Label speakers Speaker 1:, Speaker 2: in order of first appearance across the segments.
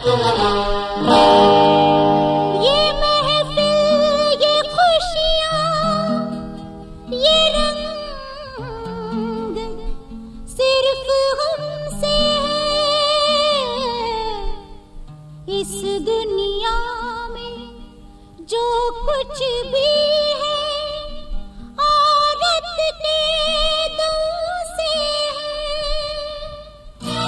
Speaker 1: ये महफिल, ये खुशियाँ, ये रंग सिर्फ हमसे है। इस दुनिया में जो कुछ भी है औरत के दम से है।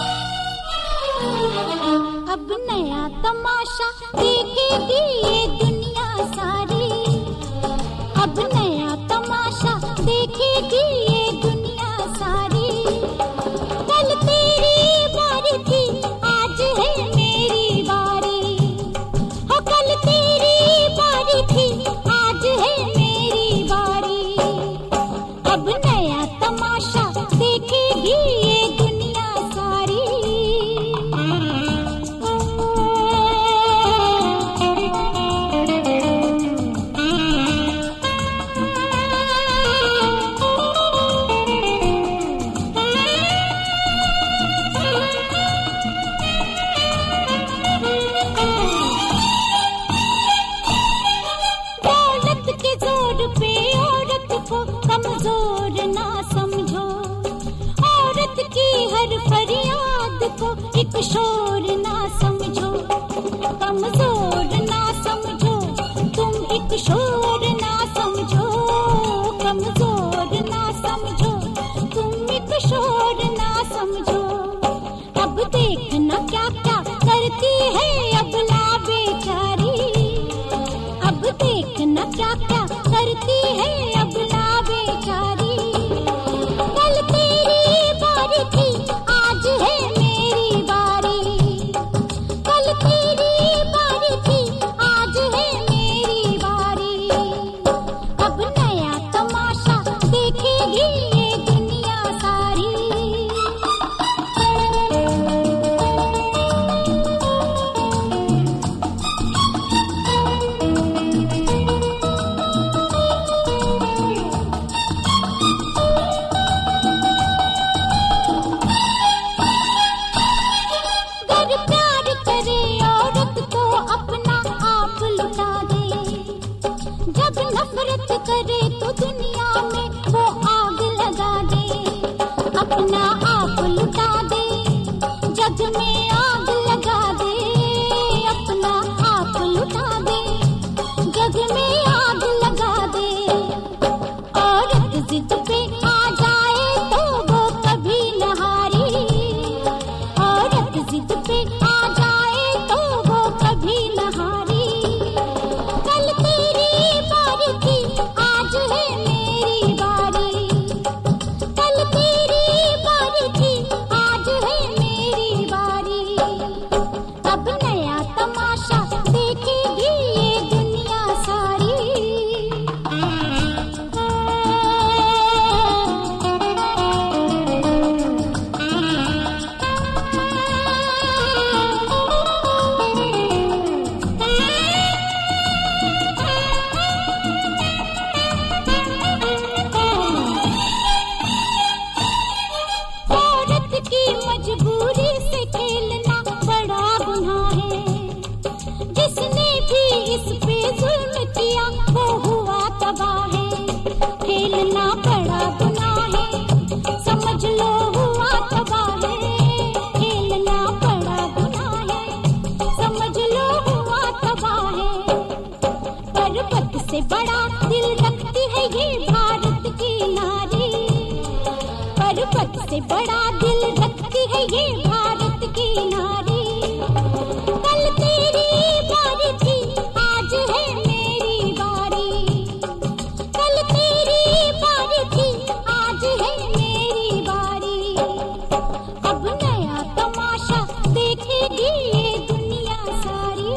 Speaker 1: अब नया तमाशा देखेगी ये दुनिया सारी। अब नया तमाशा देखेगी ये दुनिया सारी। कल तेरी बारी थी, आज है मेरी बारी। हो कल तेरी बारी थी, आज है मेरी बारी। अब नया तमाशा देखेगी ये दुनिया सारी। दौलत के जोर पे औरत को कमजोर ना समझो। औरत की हर फरियाद को एक शोर ना समझो। कमजोर ना समझो, तुम एक शोर ना समझो। कमजोर ना समझो, तुम एक शोर ना समझो। अब देखना क्या क्या करती है अबला बेचारी। अब देखना क्या क्या करती है अबला बेचारी। कल तेरी बारी थी, आज है मेरी बारी। कल तेरी बारी थी, आज है मेरी बारी। अब नया तमाशा देखेगी ये दुनिया सारी। अगर प्यार करे औरत तो अपना आप लुटा दे। जब नफरत करे तो दुनिया में वो आग लगा दे। अपना आप लुटा दे, जग में आग लगा दे। अपना आप लुटा दे, जग में आग लगा दे। औरत जिद पे आ जाए तो वो कभी न हारी। औरत जिद पे आ जाए तो वो कभी न हारी। कल तेरी बारी थी, आज है मेरी बारी। कल तेरी बारी थी, आज है मेरी बारी। अब नया तमाशा देखेगी ये दुनिया सारी। औरत की मजबूरी से खेलना बड़ा गुनाह है। जिसने भी इस पे जुल्म किया वो हुआ तबाह है। खेलना बड़ा गुनाह है, समझ लो हुआ तबाह है। खेलना बड़ा गुनाह है, समझ लो हुआ तबाह है। पर्वत से बड़ा दिल रखती है ये भारत की नारी। पर्वत से बड़ा दिल रखती है ये भारत की नारी। कल तेरी बारी थी, आज है मेरी बारी। कल तेरी बारी थी, आज है मेरी बारी। अब नया तमाशा देखेगी ये दुनिया सारी।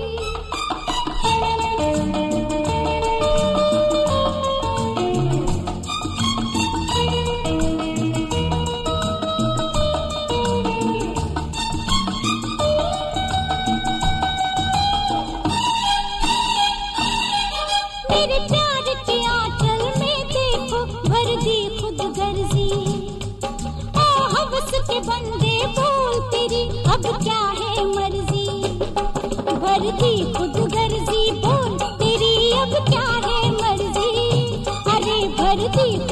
Speaker 1: मेरे प्यार के आंचल में देखो भर दी खुद गर्जी। ओ हवस के बंदे बोल तेरी अब क्या है मर्जी। भर दी खुद गर्जी, बोल तेरी अब क्या है मर्जी, अरे भर दी